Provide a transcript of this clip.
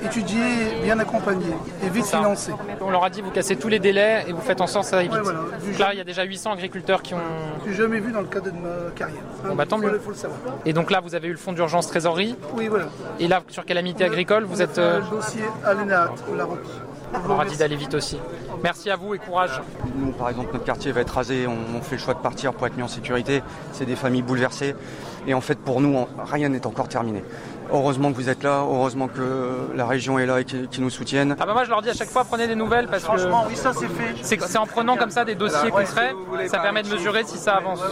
étudié, bien accompagné et vite financé. On leur a dit vous cassez tous les délais et vous faites en sorte que ça aille vite. Ouais, voilà. Donc là, il y a déjà 800 agriculteurs qui ont... Je n'ai jamais vu dans le cadre de ma carrière. Bon, bah, tant mieux. Il faut le savoir. Et donc là, vous avez eu le fonds d'urgence trésorerie. Oui, voilà. Et là, sur calamité agricole, vous êtes... Le dossier à l'ENAAT, on l'a rempli. On leur a dit d'aller vite aussi. Merci à vous et courage. Nous, par exemple, notre quartier va être rasé, on fait le choix de partir pour être mis en sécurité. C'est des familles bouleversées. Et en fait, pour nous, rien n'est encore terminé. Heureusement que vous êtes là, heureusement que la région est là et qu'ils nous soutiennent. Ah bah moi je leur dis à chaque fois prenez des nouvelles parce que franchement, oui, ça c'est fait. c'est en prenant comme ça des dossiers concrets, ça permet de mesurer si ça avance.